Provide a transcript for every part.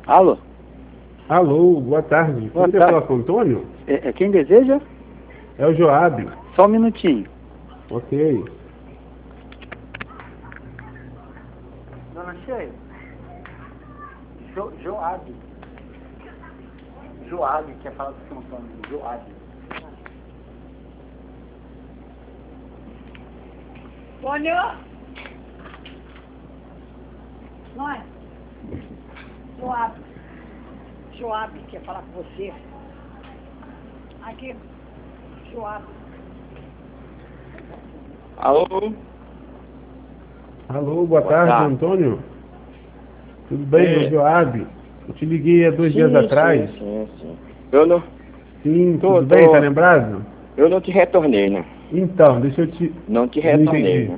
Alô? Alô, boa tarde. Boa Você tarde. fala com o Antônio? É quem deseja? É o Joab. Só um minutinho. Ok. Dona Cheia. Joab. Joab, quer falar com o seu Antônio. Joab. Antônio? Não é? Joab, quer falar com você. Aqui, Joab. Alô? Alô, boa tarde, tarde. Antônio. Tudo bem, É. meu Joab? Eu te liguei há 2 dias atrás. Sim. Eu não, Sim, Tô- tudo bem? tô- Tá lembrado? eu não te retornei, né? Então, deixa eu te... Não te Não retornei, entendi. né?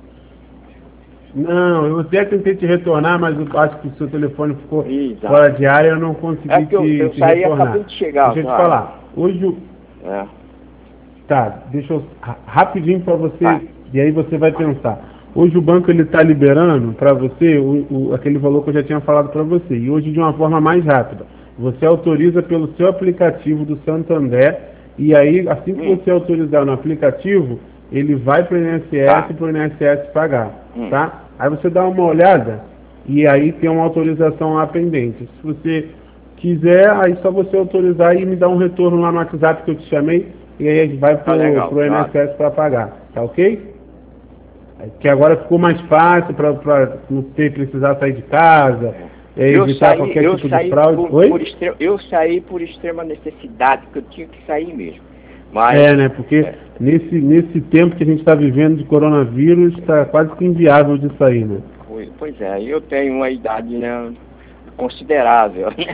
Não, eu até tentei te retornar, mas eu acho que o seu telefone ficou Exato. fora de área e eu não consegui É que eu te saí, retornar. acabei de chegar, Deixa eu te cara. falar. Hoje o... É. Tá, deixa eu rapidinho para você, Tá. e aí você vai pensar. Hoje o banco ele está liberando para você aquele valor que eu já tinha falado para você, e hoje de uma forma mais rápida. Você autoriza pelo seu aplicativo do Santander, e aí assim que você autorizar no aplicativo, ele vai para o INSS Tá. e para o INSS pagar, Hum. tá? Aí você dá uma olhada e aí tem uma autorização lá pendente. Se você quiser, aí só você autorizar e me dar um retorno lá no WhatsApp que eu te chamei, e aí a gente vai Tá legal, pro claro. INSS para pagar, tá ok? Que agora ficou mais fácil para não precisar sair de casa, evitar qualquer tipo de fraude. Eu saí por extrema necessidade, porque eu tinha que sair mesmo. Mas, É, né? Porque nesse tempo que a gente está vivendo de coronavírus, está quase que inviável de sair, né? Pois é, eu tenho uma idade, né, considerável, né?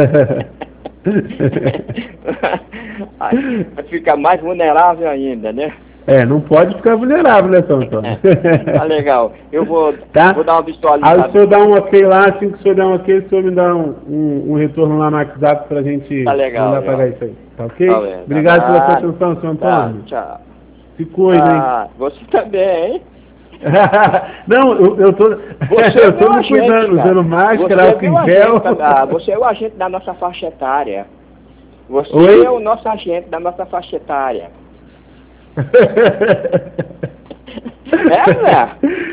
Aí vai ficar mais vulnerável ainda, né? É, não pode ficar vulnerável, né, São Antônio? Tá legal. Eu vou Tá? dar uma Aí visualizada. o senhor dá um ok lá, assim que o senhor der um ok, o senhor me dá um retorno lá no WhatsApp pra gente Tá legal, mandar já. pagar isso aí. Tá ok? Tá bem, Obrigado pela sua tá. atenção, senhor Tá, Antônio. tchau. Se cuida, hein? Ah, você também, hein? Não, eu tô, Você eu tô meu me agente, cuidando, cara. usando máscara, Você é álcool meu em gel. agente, você é o agente da nossa faixa etária. Você Oi? é o nosso agente da nossa faixa etária. É, né?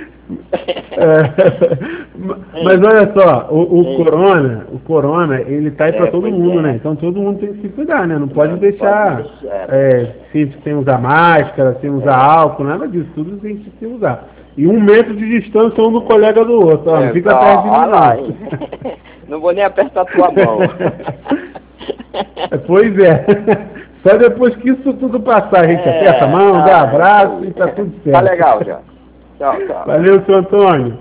Mas olha só, o corona, ele tá aí pra todo pois mundo, é. né? Então todo mundo tem que se cuidar, né? Não pode Não deixar, pode deixar. sem usar máscara, sem usar álcool, nada disso, tudo tem que se usar. E 1 metro de distância um do colega do outro, ó, não fica perto de mim, olha lá, não. hein? Não vou nem apertar tua mão. Pois é. Só depois que isso tudo passar, a gente aperta a mão, dá abraço e tá tudo certo. Tá legal já. Tchau. Valeu, seu Antônio.